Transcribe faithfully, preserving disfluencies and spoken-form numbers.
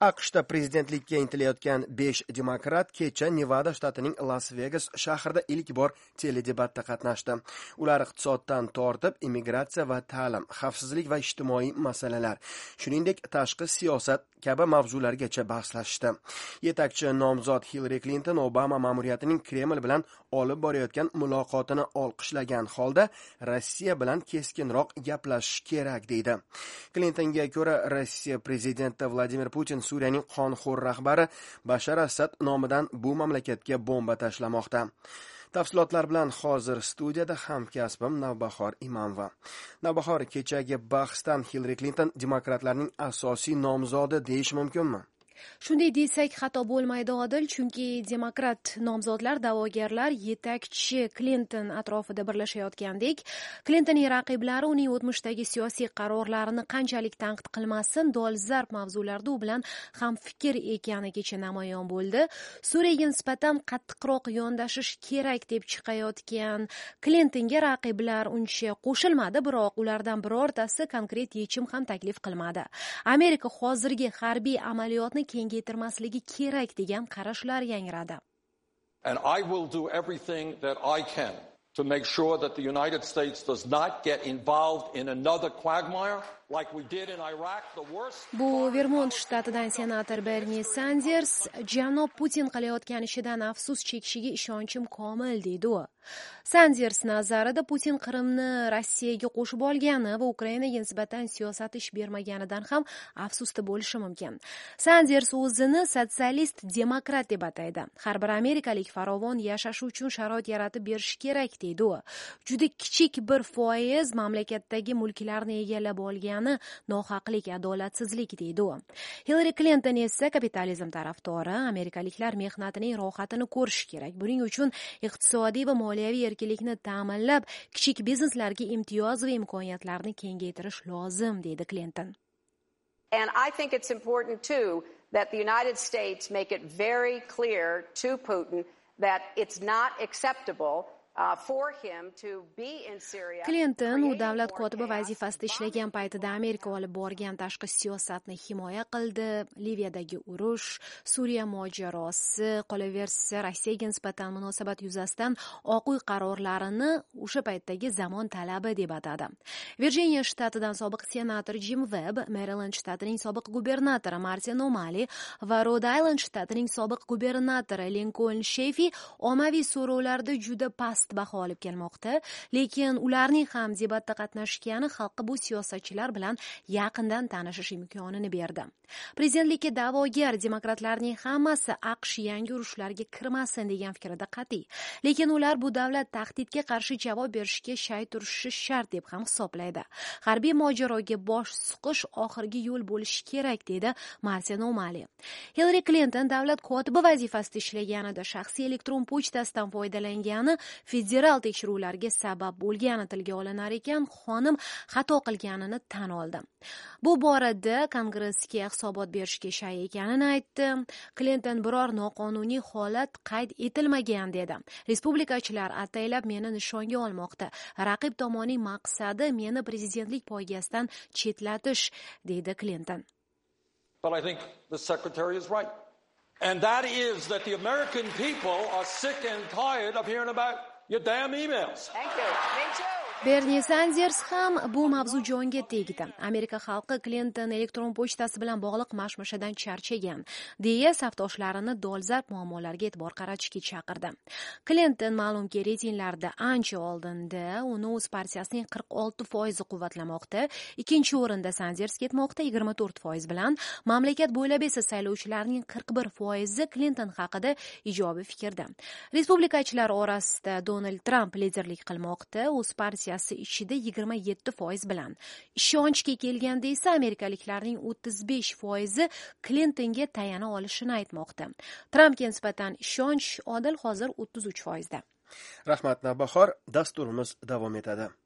AQShda prezidentlikka intilayotgan besh demokrat kecha Nevada shtatining Las Vegas shahrida ilk bor teledebatda qatnashdi. Ular iqtisoddan tortib immigratsiya va ta'lim, xavfsizlik va ijtimoiy masalalar, shuningdek tashqi siyosat kabi mavzulargacha bahslashdi. Yetakchi nomzod Hillary Clinton Obama ma'muriyatining Kreml bilan olib borayotgan muloqotini olqishlagan holda Rossiya bilan keskinroq gaplashish kerak deydi. Clintonga ko'ra Rossiya prezidenti Vladimir Putin Suriyaning qonxo'r rahbari Bashar Asad nomidan bu mamlakatga bomba tashlamoqda. Tafsilotlar bilan hozir studiyada hamkasbim Navbahor Imamova. Navbahor, kechagi bahsdan Hillary Clinton demokratlarning asosiy nomzodi deyish mumkinmi? Shunday desak xato bo'lmaydi Odil, chunki demokrat nomzodlar, da'vogarlar yetakchi Clinton atrofida birlashayotgandek, Clintonning raqiblari uning o'tmishdagi siyosiy qarorlarini qanchalik tanqid qilmasin, dolzarb mavzularda u bilan ham fikr ekanigacha namoyon bo'ldi. Suriyaga nisbatan qattiqroq yondashish kerak deb chiqayotgan Clintonga raqiblar uncha qo'shilmadi, biroq ulardan birortasi konkret yechim ham taklif qilmadi. Amerika hozirgi harbiy amaliyotni kengaytirmasligi kerak degan qarashlar yangradi. And I will do everything that I can to make sure that the United States does not get involved in another quagmire like we did in Iraq, the worst. Bu Vermont shtatidan senator Bernie Sanders janob Putin qilayotgan ishidan afsus chekishiga ishonchim komil deydi u. Sanders nazarida Putin Qrimni Rossiyaga qo'shib olgani va Ukrainaga nisbatan siyosat ish bermaganidan ham afsusda bo'lishi mumkin. Sanders o'zini sotsialist demokrat deb ataydi. Har bir amerikalik farovon yashashi uchun sharoit yaratib berish kerak deydi u. Juda kichik bir foiz mamlakatdagi mulklarni egallab olgani nohaqlik, adolatsizlik deydi u. Hillary Clinton esa kapitalizm tarafdori, amerikaliklar mehnatining rohatini ko'rish kerak. Buning uchun iqtisodiy va moliyaviy erkinlikni ta'minlab, kichik bizneslarga imtiyoz va imkoniyatlarni kengaytirish lozim deydi Clinton. And I think it's important too that the United States make it very clear to Putin that it's not acceptable Uh, for him to be in Syria. Clinton u davlat kotibi vazifasida ishlagan paytida Amerika olib borgan tashqi siyosatni himoya qildi. Liviyadagi urush, Suriya mojarosi, qolaversa Rossiyaga nisbatan munosabat yuzasidan Oq uy qarorlarini o'sha paytdagi zamon talabi deb atadi. Virjiniya shtatidan sobiq senator Jim Webb, Maryland shtatining sobiq gubernatori Martin O'Malley va Rhode Island shtatining sobiq gubernatori Lincoln Chafee ommaviy so'rovlarda juda past baho olib kelmoqda, lekin ularning ham debatda qatnashgani xalqqa bu siyosatchilar bilan yaqindan tanishish imkonini berdi. Prezidentlikka da'vogar demokratlarning hammasi AQSh yangi urushlarga kirmasin degan fikrda qat'iy, lekin ular bu davlat tahdidga qarshi javob berishga shay turishi shart deb ham hisoblaydi. Harbiy mojaroga bosh suqish oxirgi yo'l bo'lishi kerak deydi Martin O'Malley. Hillary Clinton davlat kotibi vazifasida ishlaganida shaxsiy elektron pochtasidan foydalangani federal tekshiruvlarga sabab bo'lgani tilga olinar ekan, xonim xato qilganini tan oldi. Bu borada Kongressga hisobot berishga shay ekanini aytdi. Clinton biror noqonuniy holat qayd etilmagan dedi. Respublikachilar ataylab meni nishonga olmoqda. Raqib tomonning maqsadi meni prezidentlik poygasidan chetlatish deydi Clinton. But I think the secretary is right. And that is that the American people are sick and tired of hearing about your damn emails. Thank you. Me too. Bernie Sanders ham bu mavzu jonga tegdi. Amerika xalqi Clinton elektron pochtasi bilan bog'liq mashmashadan charchagan, deya safdoshlarini dolzarb muammolarga e'tibor qaratishga chaqirdi. Clinton ma'lumki reytinglarda ancha oldinda, uni o'z partiyasining qirq olti foiz quvvatlamoqda. Ikkinchi o'rinda Sanders ketmoqda yigirma to'rt foiz bilan. Mamlakat bo'ylab esa saylovchilarning qirq bir foizi Clinton haqida ijobiy fikrda. Respublikachilar orasida Donald Trump liderlik qilmoqda, o'z partiyasi ichida yigirma yetti foiz bilan. Ishonchga kelganda esa amerikaliklarning o'ttiz besh foizi Clintonga tayana olishini aytmoqda. Trumpga nisbatan ishonch Odil hozir o'ttiz uch foizda. Rahmat Navbahor, dasturimiz davom etadi.